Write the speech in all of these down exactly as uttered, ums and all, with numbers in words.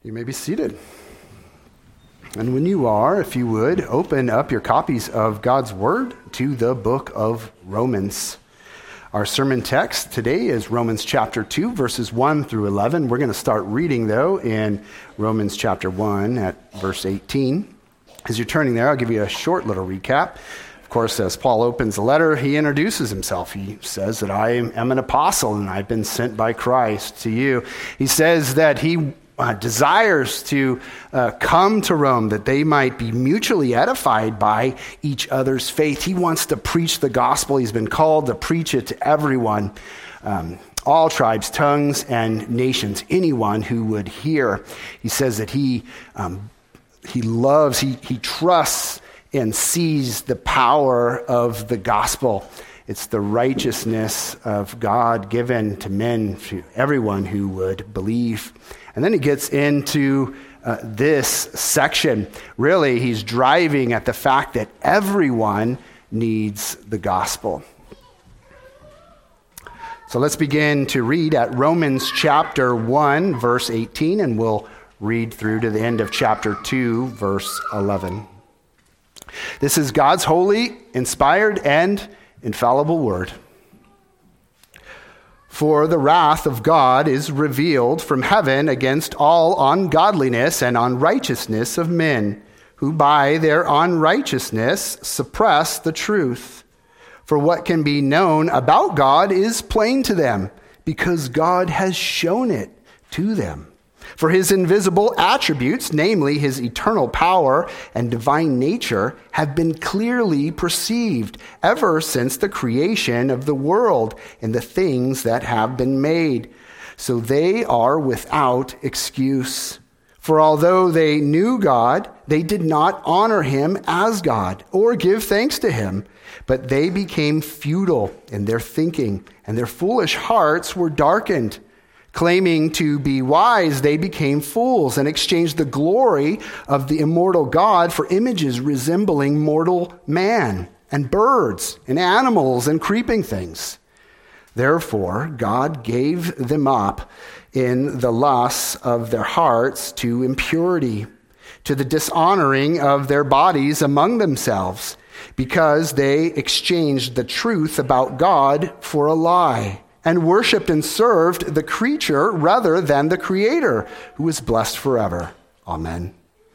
You may be seated. And when you are, if you would, open up your copies of God's Word to the book of Romans. Our sermon text today is Romans chapter two, verses one through eleven. We're going to start reading, though, in Romans chapter one at verse eighteen. As you're turning there, I'll give you a short little recap. Of course, as Paul opens the letter, he introduces himself. He says that I am an apostle and I've been sent by Christ to you. He says that he uh, desires to uh, come to Rome that they might be mutually edified by each other's faith. He wants to preach the gospel. He's been called to preach it to everyone, um, all tribes, tongues, and nations, anyone who would hear. He says that he um, he loves, he he trusts and sees the power of the gospel. It's the righteousness of God given to men, to everyone who would believe. And then he gets into uh, this section. Really, he's driving at the fact that everyone needs the gospel. So let's begin to read at Romans chapter one, verse eighteen, and we'll read through to the end of chapter two, verse eleven. This is God's holy, inspired, and infallible word. For the wrath of God is revealed from heaven against all ungodliness and unrighteousness of men, who by their unrighteousness suppress the truth. For what can be known about God is plain to them, because God has shown it to them. For his invisible attributes, namely his eternal power and divine nature, have been clearly perceived ever since the creation of the world and the things that have been made. So they are without excuse. For although they knew God, they did not honor him as God or give thanks to him, but they became futile in their thinking, and their foolish hearts were darkened. Claiming to be wise, they became fools and exchanged the glory of the immortal God for images resembling mortal man and birds and animals and creeping things. Therefore, God gave them up in the lusts of their hearts to impurity, to the dishonoring of their bodies among themselves, because they exchanged the truth about God for a lie, and worshipped and served the creature rather than the Creator, who is blessed forever. Amen.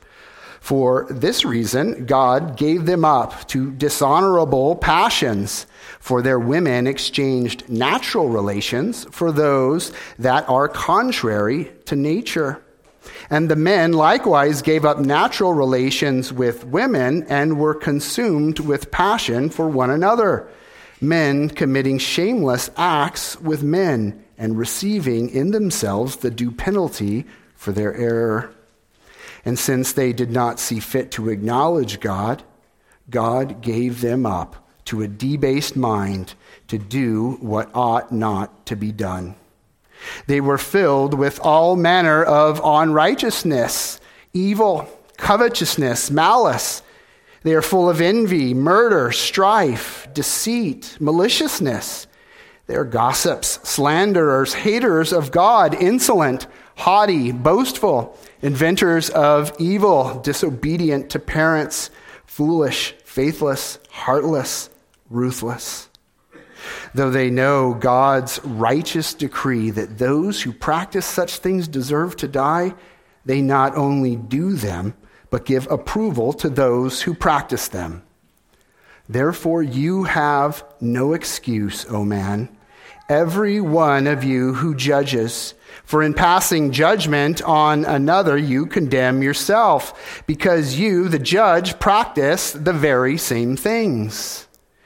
For this reason, God gave them up to dishonorable passions, for their women exchanged natural relations for those that are contrary to nature. And the men likewise gave up natural relations with women and were consumed with passion for one another, men committing shameless acts with men and receiving in themselves the due penalty for their error. And since they did not see fit to acknowledge God, God gave them up to a debased mind to do what ought not to be done. They were filled with all manner of unrighteousness, evil, covetousness, malice. They are full of envy, murder, strife, deceit, maliciousness. They are gossips, slanderers, haters of God, insolent, haughty, boastful, inventors of evil, disobedient to parents, foolish, faithless, heartless, ruthless. Though they know God's righteous decree that those who practice such things deserve to die, they not only do them, but give approval to those who practice them. Therefore you have no excuse, O man, every one of you who judges. For in passing judgment on another, you condemn yourself, because you, the judge, practice the very same things.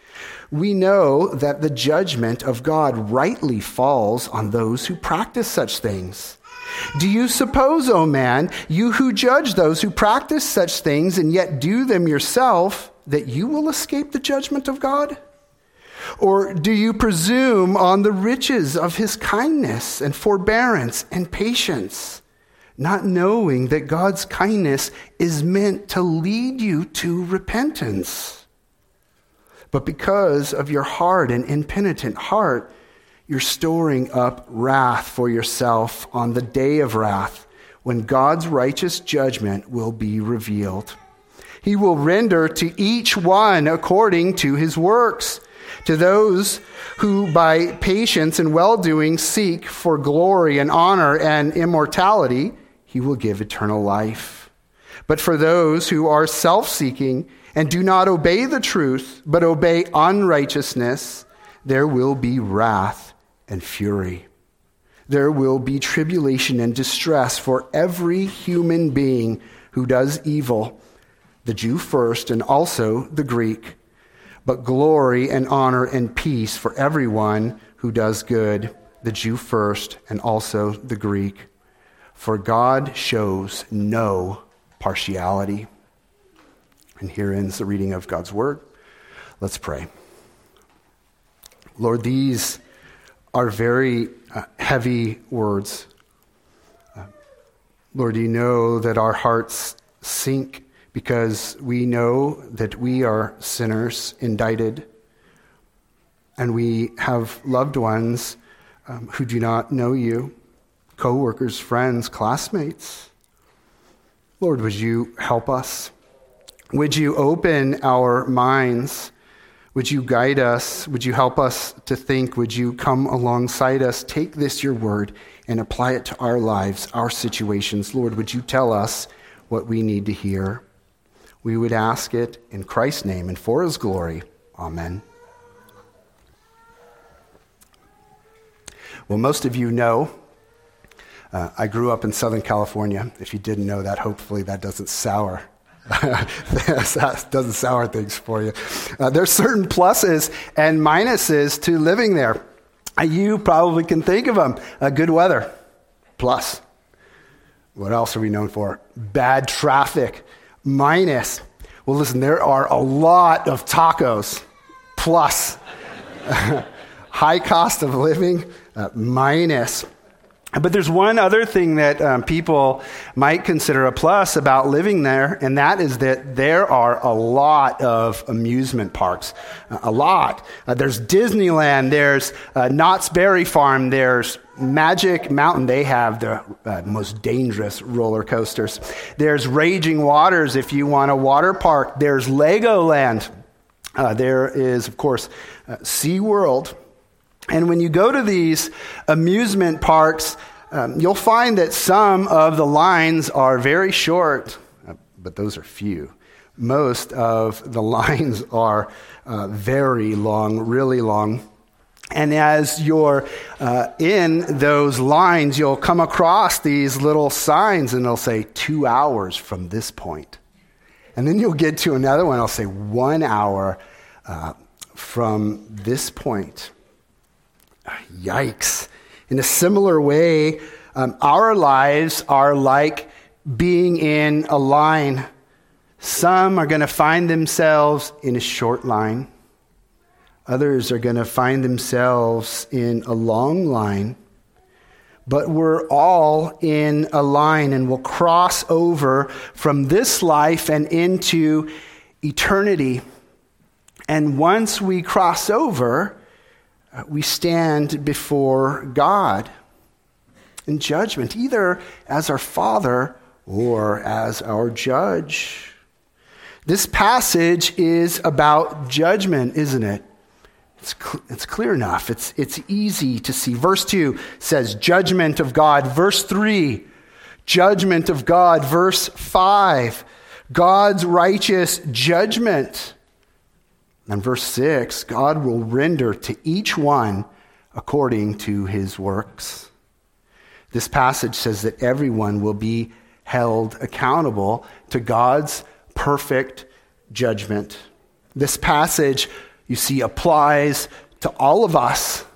We know that the judgment of God rightly falls on those who practice such things. Do you suppose, O man, you who judge those who practice such things and yet do them yourself, that you will escape the judgment of God? Or do you presume on the riches of his kindness and forbearance and patience, not knowing that God's kindness is meant to lead you to repentance? But because of your hard and impenitent heart, you're storing up wrath for yourself on the day of wrath, when God's righteous judgment will be revealed. He will render to each one according to his works. To those who by patience and well-doing seek for glory and honor and immortality, he will give eternal life. But for those who are self-seeking and do not obey the truth, but obey unrighteousness, there will be wrath and fury. There will be tribulation and distress for every human being who does evil, the Jew first and also the Greek, but glory and honor and peace for everyone who does good, the Jew first and also the Greek. For God shows no partiality. And here ends the reading of God's word. Let's pray. Lord, these are very uh, heavy words. Uh, Lord, you know that our hearts sink because we know that we are sinners indicted, and we have loved ones um, who do not know you, co-workers, friends, classmates. Lord, would you help us? Would you open our minds? Would you guide us? Would you help us to think? Would you come alongside us? Take this, your word, and apply it to our lives, our situations. Lord, would you tell us what we need to hear? We would ask it in Christ's name and for his glory. Amen. Well, most of you know, uh, I grew up in Southern California. If you didn't know that, hopefully that doesn't sour. that doesn't sour things for you. Uh, there's certain pluses and minuses to living there. Uh, you probably can think of them. Uh, good weather, plus. What else are we known for? Bad traffic. Minus, well, listen, there are a lot of tacos. Plus, high cost of living. Uh, minus. But there's one other thing that um, people might consider a plus about living there, and that is that there are a lot of amusement parks. Uh, a lot. Uh, there's Disneyland, there's uh, Knott's Berry Farm, there's Magic Mountain. They have the uh, most dangerous roller coasters. There's Raging Waters if you want a water park. There's Legoland. Uh, there is, of course, uh, SeaWorld. And when you go to these amusement parks, um, you'll find that some of the lines are very short, uh, but those are few. Most of the lines are uh, very long, really long. And as you're uh, in those lines, you'll come across these little signs, and they'll say two hours from this point. And then you'll get to another one, it'll say one hour uh, from this point. Yikes. In a similar way, um, our lives are like being in a line. Some are going to find themselves in a short line. Others are going to find themselves in a long line. But we're all in a line, and we'll cross over from this life and into eternity. And once we cross over, we stand before God in judgment, either as our Father or as our judge. This passage is about judgment, isn't it? It's, cl- it's clear enough. It's, it's easy to see. Verse two says judgment of God. Verse three, judgment of God. Verse five, God's righteous judgment. And verse six, God will render to each one according to his works. This passage says that everyone will be held accountable to God's perfect judgment. This passage, you see, applies to all of us.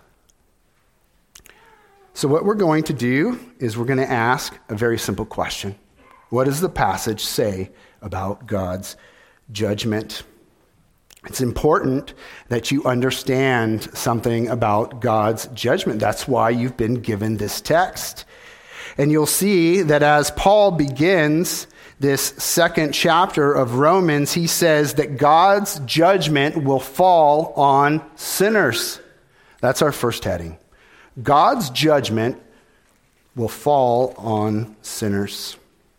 So what we're going to do is we're going to ask a very simple question. What does the passage say about God's judgment? It's important that you understand something about God's judgment. That's why you've been given this text. And you'll see that as Paul begins this second chapter of Romans, he says that God's judgment will fall on sinners. That's our first heading. God's judgment will fall on sinners.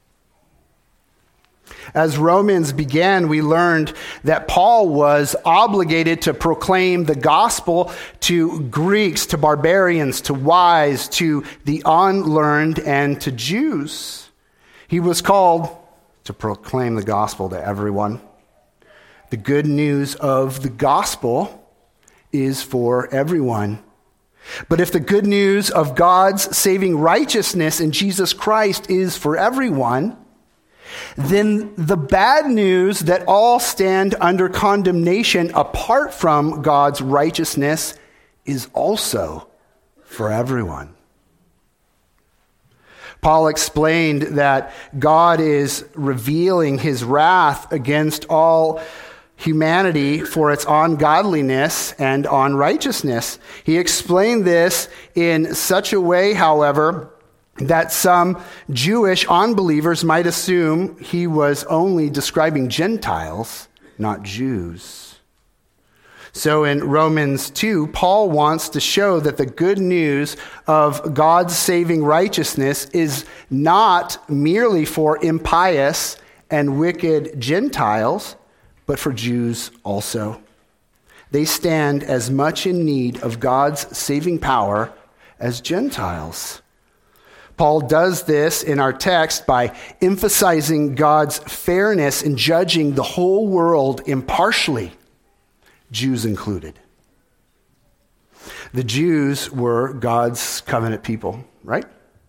As Romans began, we learned that Paul was obligated to proclaim the gospel to Greeks, to barbarians, to wise, to the unlearned, and to Jews. He was called to proclaim the gospel to everyone. The good news of the gospel is for everyone. But if the good news of God's saving righteousness in Jesus Christ is for everyone, then the bad news that all stand under condemnation apart from God's righteousness is also for everyone. Paul explained that God is revealing his wrath against all humanity for its ungodliness and unrighteousness. He explained this in such a way, however, that some Jewish unbelievers might assume he was only describing Gentiles, not Jews. So in Romans two, Paul wants to show that the good news of God's saving righteousness is not merely for impious and wicked Gentiles, but for Jews also. They stand as much in need of God's saving power as Gentiles. Paul does this in our text by emphasizing God's fairness in judging the whole world impartially, Jews included. The Jews were God's covenant people, right?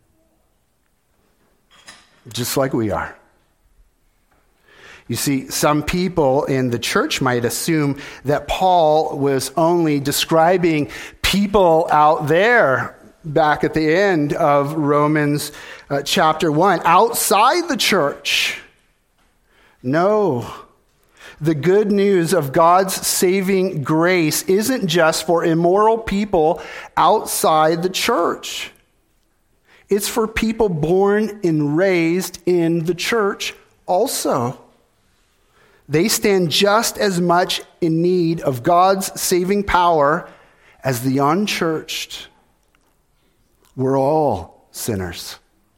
Just like we are. You see, some people in the church might assume that Paul was only describing people out there back at the end of Romans uh, chapter one, outside the church. No. The good news of God's saving grace isn't just for immoral people outside the church. It's for people born and raised in the church also. They stand just as much in need of God's saving power as the unchurched. We're all sinners.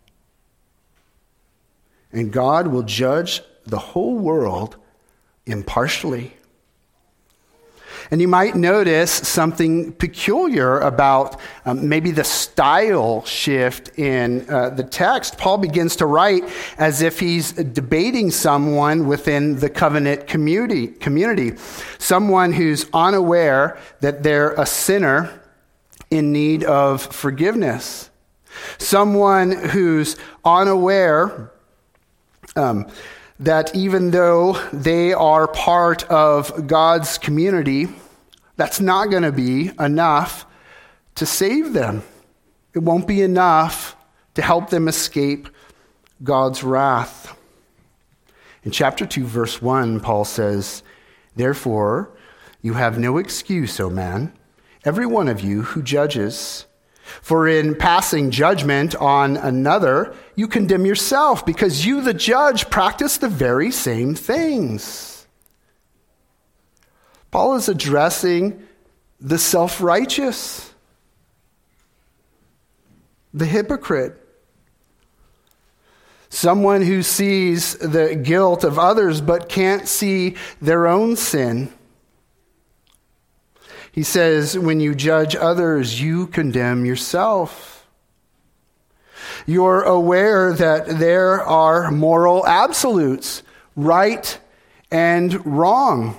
And God will judge the whole world impartially. And you might notice something peculiar about um, maybe the style shift in uh, the text. Paul begins to write as if he's debating someone within the covenant community, community, someone who's unaware that they're a sinner in need of forgiveness. Someone who's unaware um, that even though they are part of God's community, that's not going to be enough to save them. It won't be enough to help them escape God's wrath. In chapter two, verse one, Paul says, "Therefore, you have no excuse, O man, every one of you who judges. For in passing judgment on another, you condemn yourself, because you, the judge, practice the very same things." Paul is addressing the self-righteous, the hypocrite, someone who sees the guilt of others but can't see their own sin. He says, when you judge others, you condemn yourself. You're aware that there are moral absolutes, right and wrong.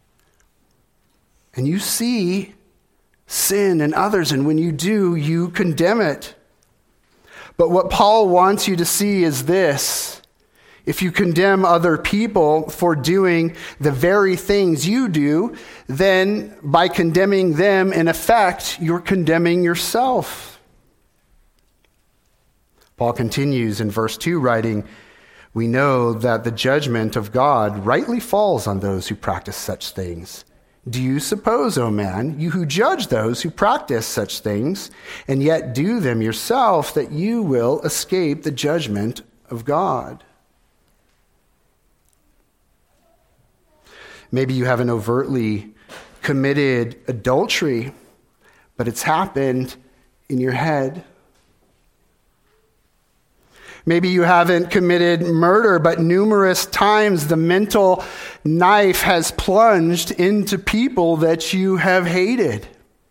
And you see sin in others, and when you do, you condemn it. But what Paul wants you to see is this. If you condemn other people for doing the very things you do, then by condemning them, in effect, you're condemning yourself. Paul continues in verse two, writing, "We know that the judgment of God rightly falls on those who practice such things. Do you suppose, O man, you who judge those who practice such things, and yet do them yourself, that you will escape the judgment of God?" Maybe you haven't overtly committed adultery, but it's happened in your head. Maybe you haven't committed murder, but numerous times the mental knife has plunged into people that you have hated.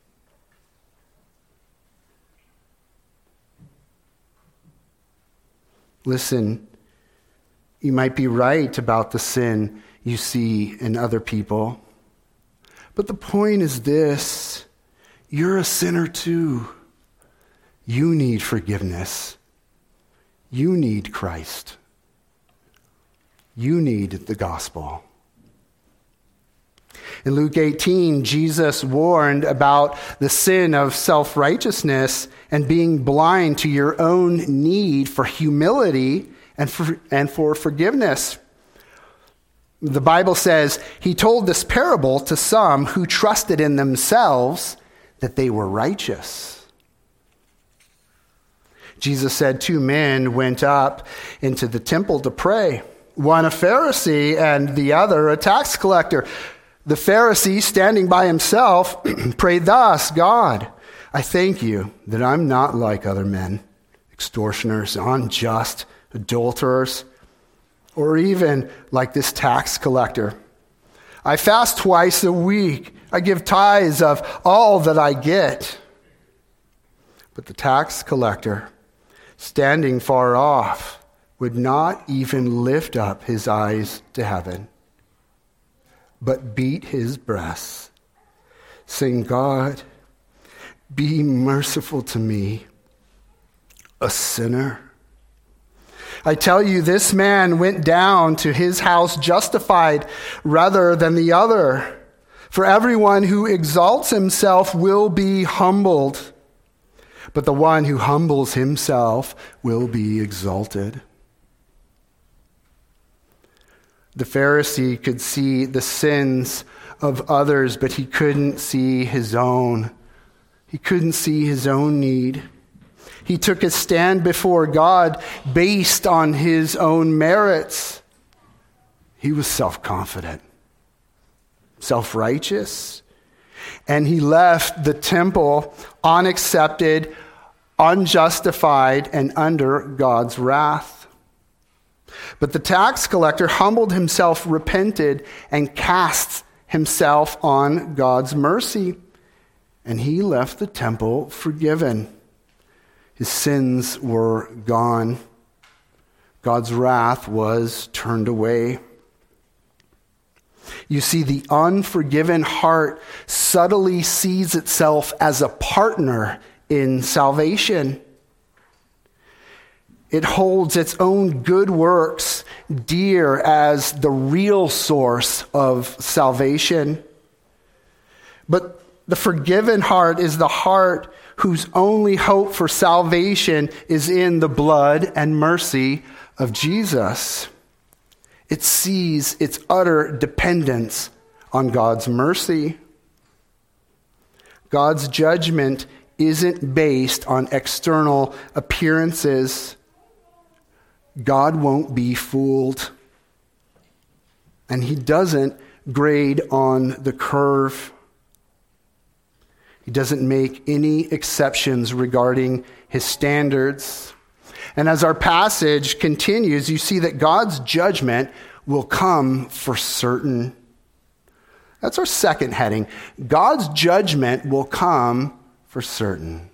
Listen, you might be right about the sin you see in other people. But the point is this: you're a sinner too. You need forgiveness. You need Christ. You need the gospel. In Luke eighteen, Jesus warned about the sin of self-righteousness and being blind to your own need for humility and for, and for forgiveness. The Bible says he told this parable to some who trusted in themselves that they were righteous. Jesus said two men went up into the temple to pray, one a Pharisee and the other a tax collector. The Pharisee, standing by himself, prayed thus: God, I thank you that I'm not like other men, extortioners, unjust, adulterers, or even like this tax collector. I fast twice a week. I give tithes of all that I get. But the tax collector, standing far off, would not even lift up his eyes to heaven, but beat his breast, saying, God, be merciful to me, a sinner. I tell you, this man went down to his house justified rather than the other. For everyone who exalts himself will be humbled, but the one who humbles himself will be exalted. The Pharisee could see the sins of others, but he couldn't see his own. He couldn't see his own need. He took a stand before God based on his own merits. He was self-confident, self-righteous, and he left the temple unaccepted, unjustified, and under God's wrath. But the tax collector humbled himself, repented, and cast himself on God's mercy. And he left the temple forgiven. His sins were gone. God's wrath was turned away. You see, the unforgiven heart subtly sees itself as a partner in salvation. It holds its own good works dear as the real source of salvation. But the forgiven heart is the heart whose only hope for salvation is in the blood and mercy of Jesus. It sees its utter dependence on God's mercy. God's judgment isn't based on external appearances. God won't be fooled. And he doesn't grade on the curve. He doesn't make any exceptions regarding his standards. And as our passage continues, you see that God's judgment will come for certain. That's our second heading. God's judgment will come for certain.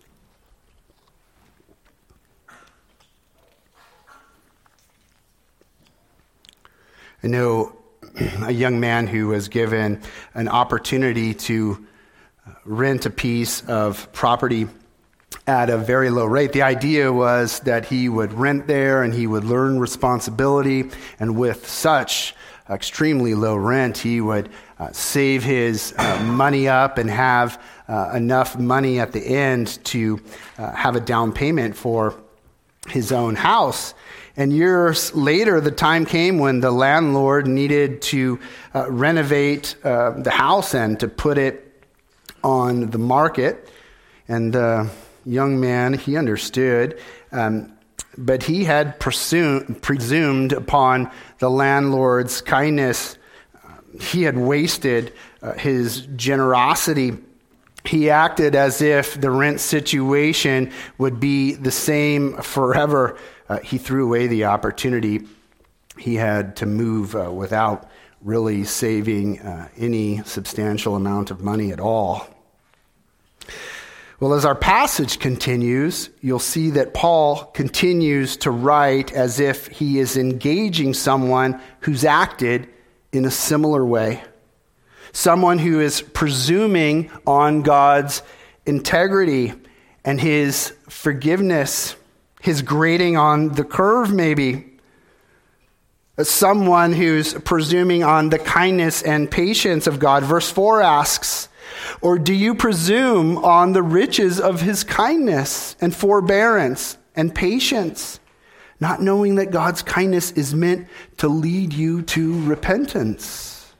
I know a young man who was given an opportunity to rent a piece of property at a very low rate. The idea was that he would rent there and he would learn responsibility, and with such extremely low rent, he would uh, save his uh, money up and have uh, enough money at the end to uh, have a down payment for his own house. And years later, the time came when the landlord needed to uh, renovate uh, the house and to put it on the market. And the young man, he understood, um, but he had presumed, presumed upon the landlord's kindness. He had wasted uh, his generosity. He acted as if the rent situation would be the same forever. uh, he threw away the opportunity. He had to move uh, without really saving uh, any substantial amount of money at all. Well, as our passage continues, you'll see that Paul continues to write as if he is engaging someone who's acted in a similar way. Someone who is presuming on God's integrity and his forgiveness, his grading on the curve maybe. Someone who's presuming on the kindness and patience of God. Verse four asks, or do you presume on the riches of his kindness and forbearance and patience, not knowing that God's kindness is meant to lead you to repentance?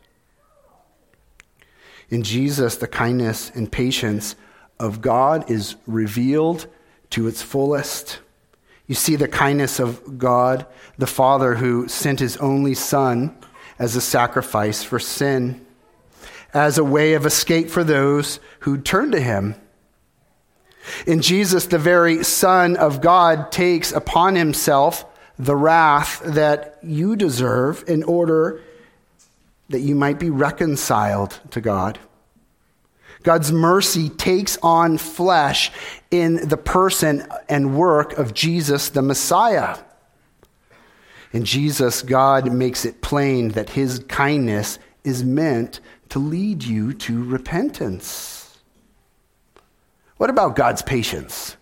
In Jesus, the kindness and patience of God is revealed to its fullest. You see the kindness of God, the Father who sent his only Son as a sacrifice for sin, as a way of escape for those who turn to him. In Jesus, the very Son of God takes upon himself the wrath that you deserve in order that you might be reconciled to God. God's mercy takes on flesh in the person and work of Jesus the Messiah. In Jesus, God makes it plain that his kindness is meant to lead you to repentance. What about God's patience?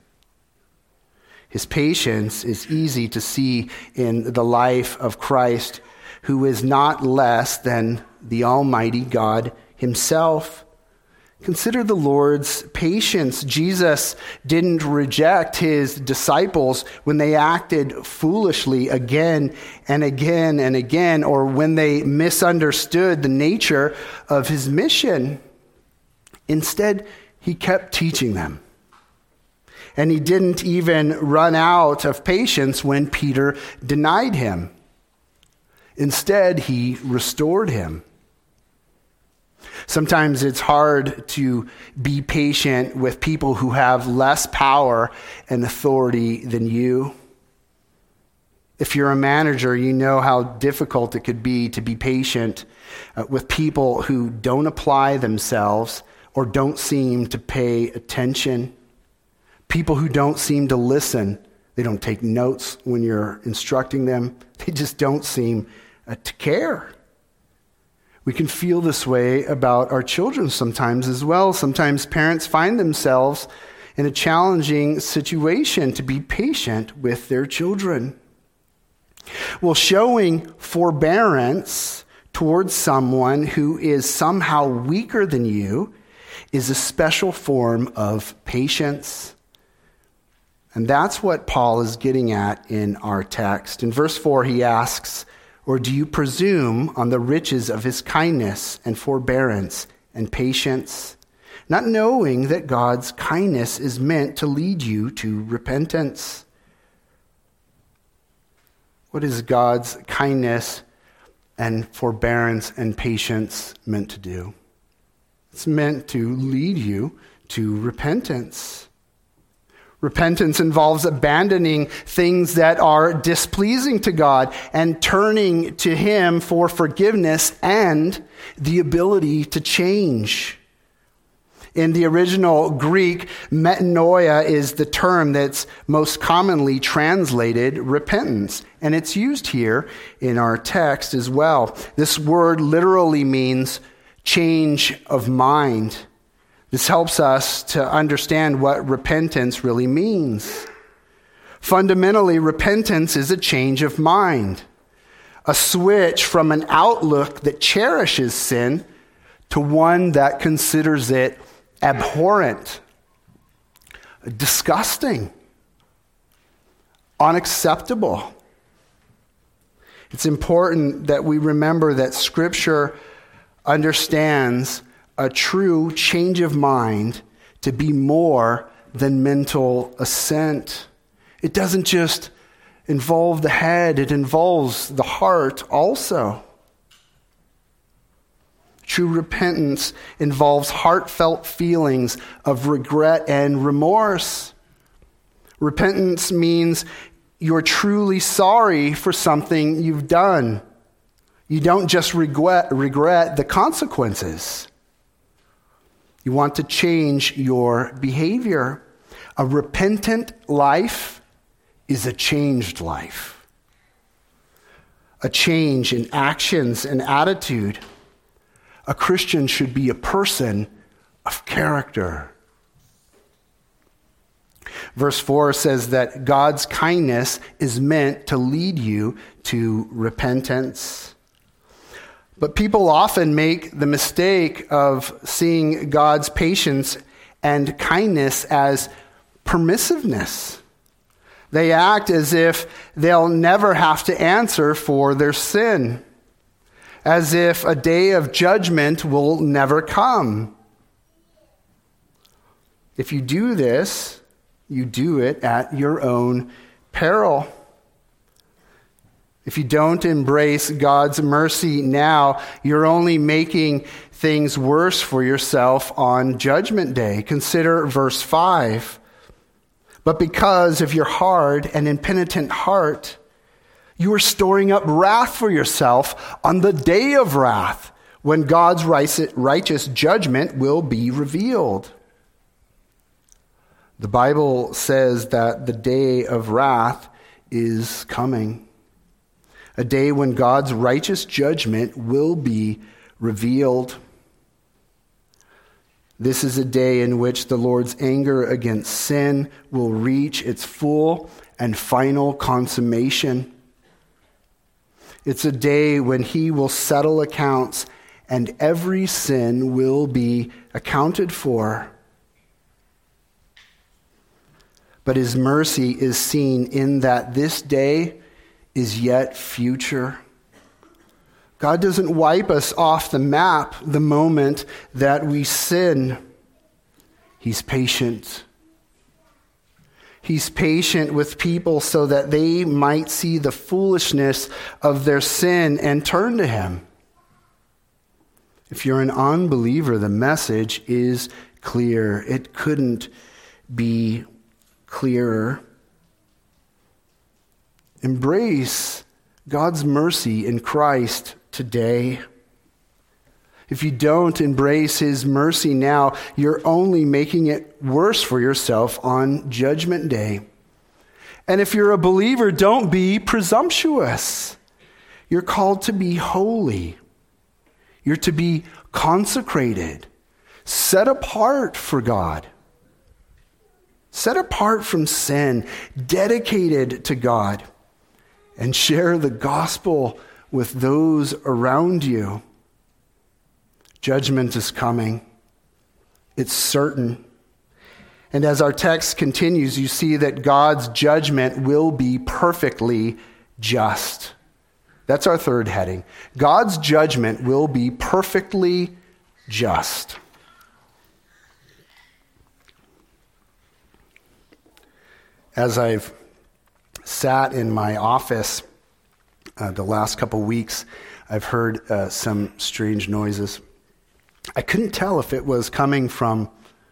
His patience is easy to see in the life of Christ, who is not less than the Almighty God himself. Consider the Lord's patience. Jesus didn't reject his disciples when they acted foolishly again and again and again, or when they misunderstood the nature of his mission. Instead, he kept teaching them. And he didn't even run out of patience when Peter denied him. Instead, he restored him. Sometimes it's hard to be patient with people who have less power and authority than you. If you're a manager, you know how difficult it could be to be patient uh, with people who don't apply themselves or don't seem to pay attention. People who don't seem to listen. They don't take notes when you're instructing them. They just don't seem uh, to care. We can feel this way about our children sometimes as well. Sometimes parents find themselves in a challenging situation to be patient with their children. Well, showing forbearance towards someone who is somehow weaker than you is a special form of patience. And that's what Paul is getting at in our text. In verse four, he asks, or do you presume on the riches of his kindness and forbearance and patience, not knowing that God's kindness is meant to lead you to repentance? What is God's kindness and forbearance and patience meant to do? It's meant to lead you to repentance. Repentance involves abandoning things that are displeasing to God and turning to him for forgiveness and the ability to change. In the original Greek, metanoia is the term that's most commonly translated repentance, and it's used here in our text as well. This word literally means change of mind. This helps us to understand what repentance really means. Fundamentally, repentance is a change of mind, a switch from an outlook that cherishes sin to one that considers it abhorrent, disgusting, unacceptable. It's important that we remember that Scripture understands a true change of mind to be more than mental assent. It doesn't just involve the head, it involves the heart also. True repentance involves heartfelt feelings of regret and remorse. Repentance means you're truly sorry for something you've done. You don't just regret, regret the consequences. You want to change your behavior. A repentant life is a changed life. A change in actions and attitude. A Christian should be a person of character. Verse four says that God's kindness is meant to lead you to repentance. But people often make the mistake of seeing God's patience and kindness as permissiveness. They act as if they'll never have to answer for their sin, as if a day of judgment will never come. If you do this, you do it at your own peril. If you don't embrace God's mercy now, you're only making things worse for yourself on Judgment Day. Consider verse five. But because of your hard and impenitent heart, you are storing up wrath for yourself on the day of wrath, when God's righteous judgment will be revealed. The Bible says that the day of wrath is coming. A day when God's righteous judgment will be revealed. This is a day in which the Lord's anger against sin will reach its full and final consummation. It's a day when he will settle accounts and every sin will be accounted for. But his mercy is seen in that this day is yet future. God doesn't wipe us off the map the moment that we sin. He's patient. He's patient with people so that they might see the foolishness of their sin and turn to him. If you're an unbeliever, the message is clear. It couldn't be clearer. Embrace God's mercy in Christ today. If you don't embrace his mercy now, you're only making it worse for yourself on Judgment Day. And if you're a believer, don't be presumptuous. You're called to be holy. You're to be consecrated, set apart for God. Set apart from sin, dedicated to God, and share the gospel with those around you. Judgment is coming. It's certain. And as our text continues, you see that God's judgment will be perfectly just. That's our third heading. God's judgment will be perfectly just. As I've sat in my office uh, the last couple weeks, I've heard uh, some strange noises. I couldn't tell if it was coming from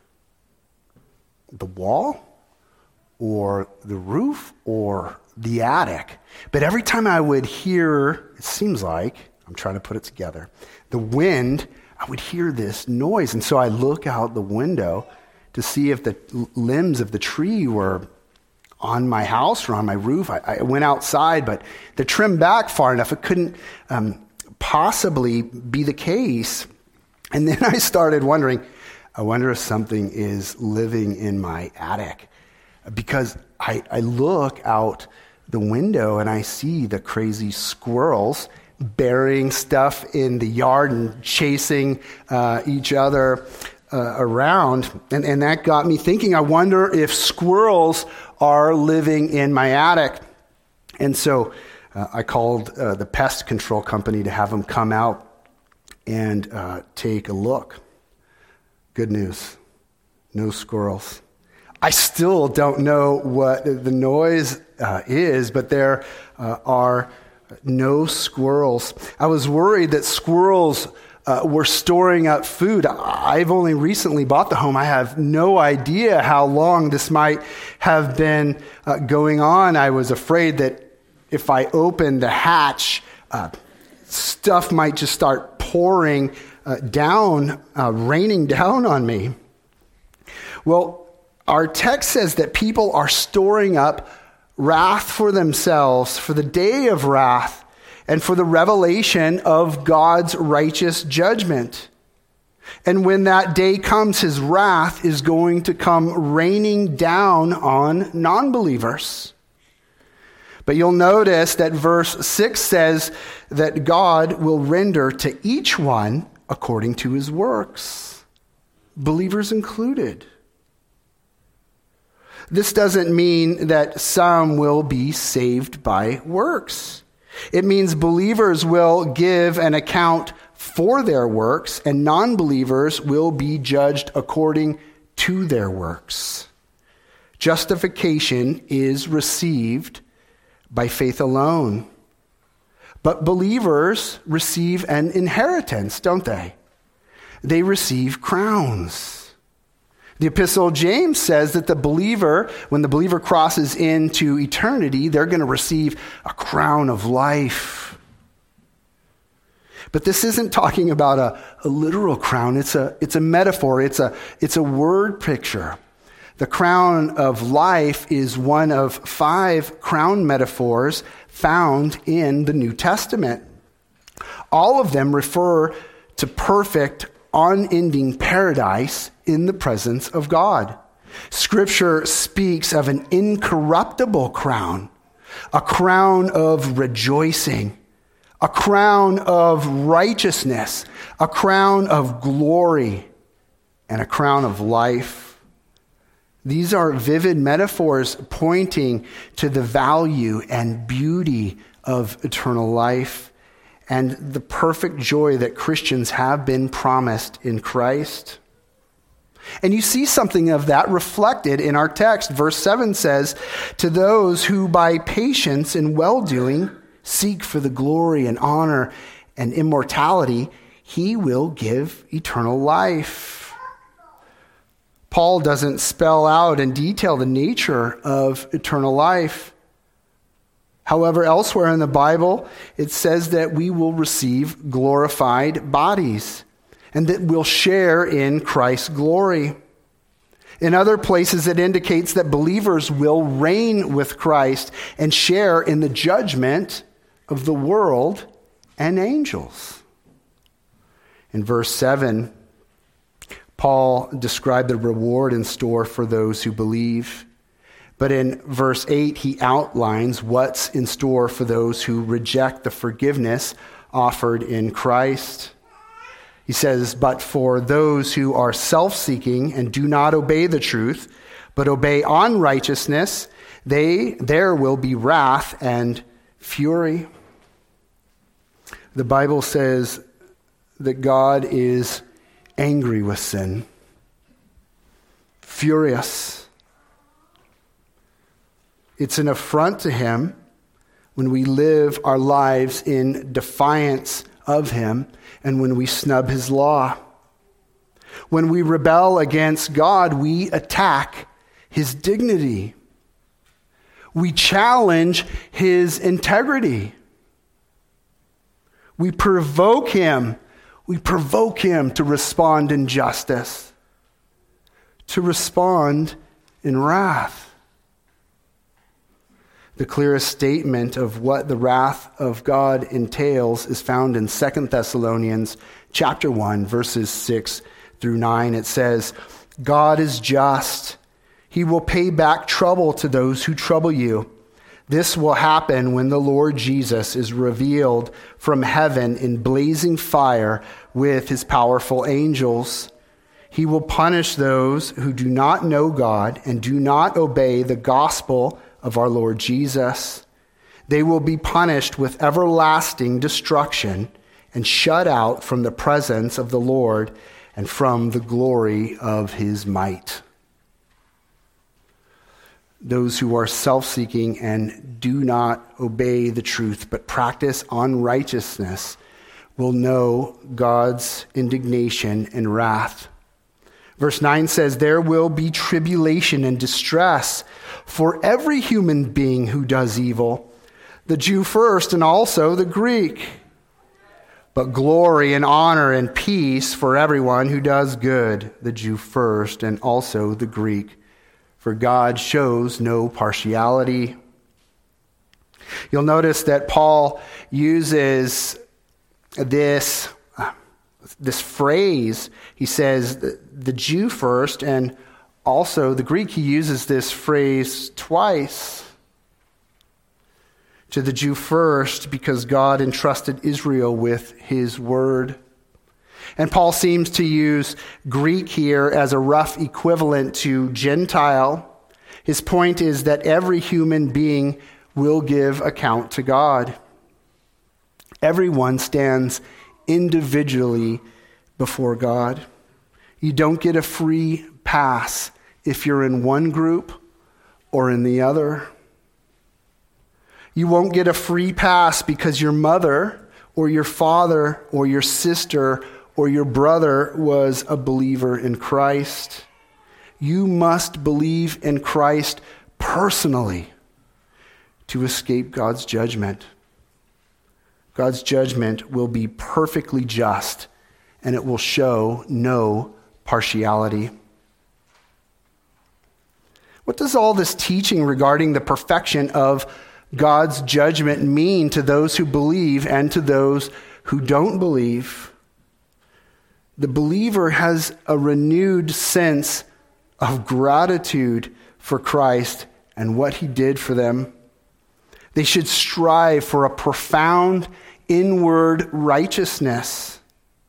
the wall or the roof or the attic. But every time I would hear, it seems like, I'm trying to put it together, the wind, I would hear this noise. And so I look out the window to see if the limbs of the tree were on my house or on my roof. I, I went outside, but they're trimmed back far enough. It couldn't um, possibly be the case. And then I started wondering, I wonder if something is living in my attic. Because I, I look out the window and I see the crazy squirrels burying stuff in the yard and chasing uh, each other uh, around. And, and that got me thinking, I wonder if squirrels are living in my attic. And so uh, I called uh, the pest control company to have them come out and uh, take a look. Good news, no squirrels. I still don't know what the noise uh, is, but there uh, are no squirrels. I was worried that squirrels uh, we're storing up food. I've only recently bought the home. I have no idea how long this might have been uh, going on. I was afraid that if I opened the hatch, uh, stuff might just start pouring uh, down, uh, raining down on me. Well, our text says that people are storing up wrath for themselves, for the day of wrath, and for the revelation of God's righteous judgment. And when that day comes, his wrath is going to come raining down on non-believers. But you'll notice that verse six says that God will render to each one according to his works, believers included. This doesn't mean that some will be saved by works. It means believers will give an account for their works, and non-believers will be judged according to their works. Justification is received by faith alone. But believers receive an inheritance, don't they? They receive crowns. The Epistle of James says that the believer, when the believer crosses into eternity, they're going to receive a crown of life. But this isn't talking about a, a literal crown. It's a, it's a metaphor. It's a, it's a word picture. The crown of life is one of five crown metaphors found in the New Testament. All of them refer to perfect, unending paradise in the presence of God. Scripture speaks of an incorruptible crown, a crown of rejoicing, a crown of righteousness, a crown of glory, and a crown of life. These are vivid metaphors pointing to the value and beauty of eternal life and the perfect joy that Christians have been promised in Christ. And you see something of that reflected in our text. Verse seven says, "To those who by patience and well-doing seek for the glory and honor and immortality, he will give eternal life." Paul doesn't spell out in detail the nature of eternal life. However, elsewhere in the Bible, it says that we will receive glorified bodies and that we'll share in Christ's glory. In other places, it indicates that believers will reign with Christ and share in the judgment of the world and angels. In verse seven, Paul described the reward in store for those who believe. But in verse eight, he outlines what's in store for those who reject the forgiveness offered in Christ. He says, "But for those who are self-seeking and do not obey the truth, but obey unrighteousness, they there will be wrath and fury." The Bible says that God is angry with sin, furious. It's an affront to him when we live our lives in defiance of him and when we snub his law. When we rebel against God, we attack his dignity. We challenge his integrity. We provoke him We provoke him to respond in justice, to respond in wrath. The clearest statement of what the wrath of God entails is found in Second Thessalonians chapter one, verses six through nine. It says, "God is just. He will pay back trouble to those who trouble you. This will happen when the Lord Jesus is revealed from heaven in blazing fire with his powerful angels. He will punish those who do not know God and do not obey the gospel of our Lord Jesus. They will be punished with everlasting destruction and shut out from the presence of the Lord and from the glory of his might." Those who are self-seeking and do not obey the truth but practice unrighteousness will know God's indignation and wrath. Verse nine says, there will be tribulation and distress for every human being who does evil, the Jew first and also the Greek. But glory and honor and peace for everyone who does good, the Jew first and also the Greek. For God shows no partiality. You'll notice that Paul uses this, this phrase. He says the Jew first and also the Greek. He uses this phrase twice. To the Jew first, because God entrusted Israel with his word. And Paul seems to use Greek here as a rough equivalent to Gentile. His point is that every human being will give account to God. Everyone stands individually before God. You don't get a free pass if you're in one group or in the other. You won't get a free pass because your mother or your father or your sister or your brother was a believer in Christ. You must believe in Christ personally to escape God's judgment. God's judgment will be perfectly just, and it will show no partiality. What does all this teaching regarding the perfection of God's judgment mean to those who believe and to those who don't believe? The believer has a renewed sense of gratitude for Christ and what he did for them. They should strive for a profound inward righteousness.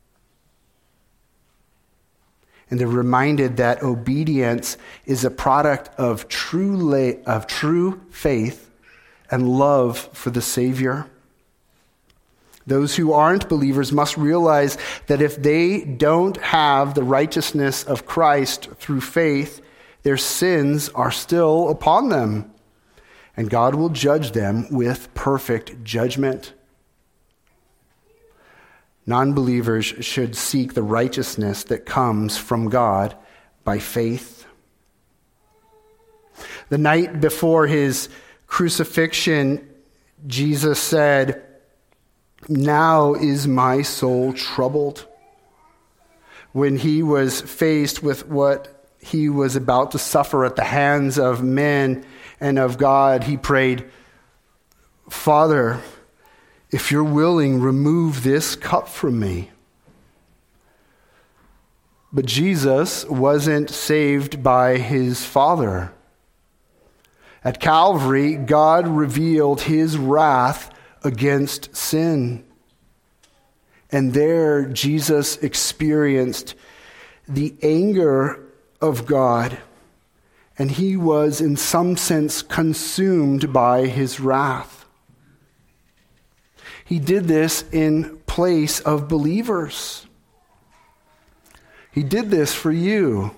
And they're reminded that obedience is a product of true la- of true faith and love for the Savior. Those who aren't believers must realize that if they don't have the righteousness of Christ through faith, their sins are still upon them, and God will judge them with perfect judgment. Non-believers should seek the righteousness that comes from God by faith. The night before his crucifixion, Jesus said, "Now is my soul troubled." When he was faced with what he was about to suffer at the hands of men and of God, he prayed, "Father, if you're willing, remove this cup from me." But Jesus wasn't saved by his Father. At Calvary, God revealed his wrath against sin. And there, Jesus experienced the anger of God, and he was in some sense consumed by his wrath. He did this in place of believers. He did this for you.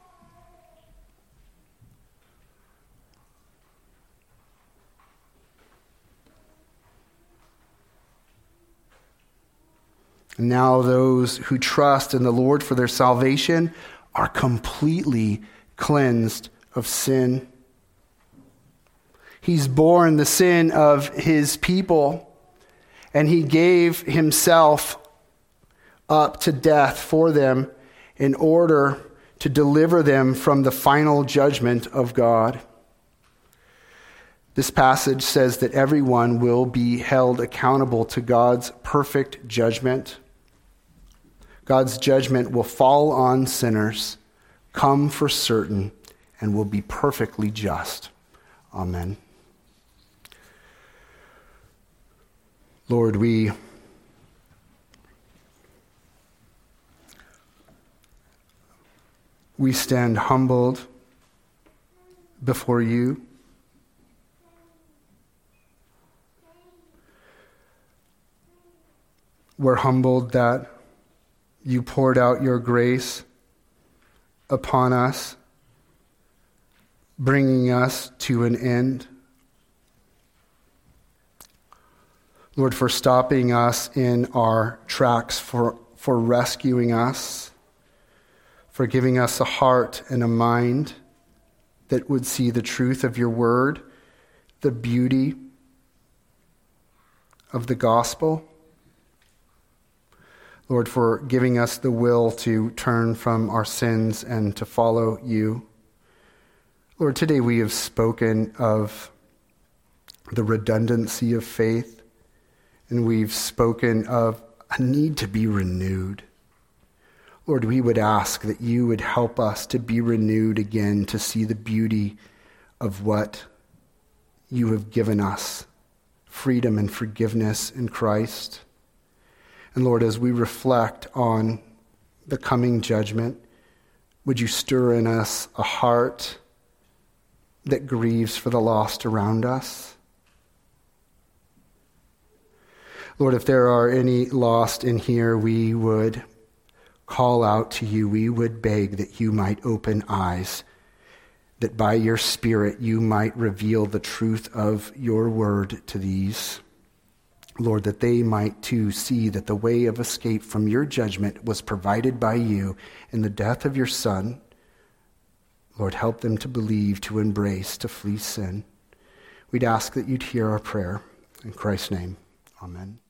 And now those who trust in the Lord for their salvation are completely cleansed of sin. He's borne the sin of his people, and he gave himself up to death for them in order to deliver them from the final judgment of God. This passage says that everyone will be held accountable to God's perfect judgment. God's judgment will fall on sinners, come for certain, and will be perfectly just. Amen. Lord, we we stand humbled before you. We're humbled that you poured out your grace upon us, bringing us to an end. Lord, for stopping us in our tracks, for, for rescuing us, for giving us a heart and a mind that would see the truth of your word, the beauty of the gospel. Lord, for giving us the will to turn from our sins and to follow you. Lord, today we have spoken of the redundancy of faith, and we've spoken of a need to be renewed. Lord, we would ask that you would help us to be renewed again, to see the beauty of what you have given us, freedom and forgiveness in Christ. And Lord, as we reflect on the coming judgment, would you stir in us a heart that grieves for the lost around us? Lord, if there are any lost in here, we would call out to you. We would beg that you might open eyes, that by your Spirit you might reveal the truth of your word to these. Lord, that they might too see that the way of escape from your judgment was provided by you in the death of your Son. Lord, help them to believe, to embrace, to flee sin. We'd ask that you'd hear our prayer. In Christ's name, amen.